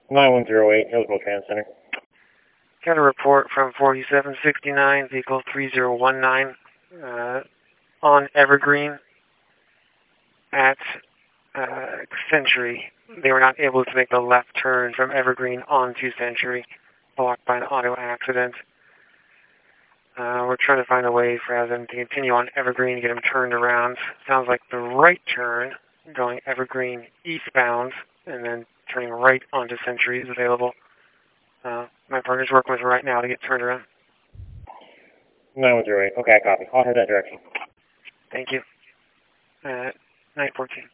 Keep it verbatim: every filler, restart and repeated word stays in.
nine one zero eight, Hillsborough Trans Center. Got a report from forty-seven sixty-nine, vehicle three zero one nine, uh, on Evergreen at uh, Century. They were not able to make the left turn from Evergreen onto Century, blocked by an auto accident. Uh, we're trying to find a way for them to continue on Evergreen, get them turned around. Sounds like the right turn, going Evergreen eastbound, and then turning right onto Century is available. Uh, my partner's working with them right now to get turned around. nine one zero eight, okay, I copy. I'll head that direction. Thank you. Uh, nine fourteen.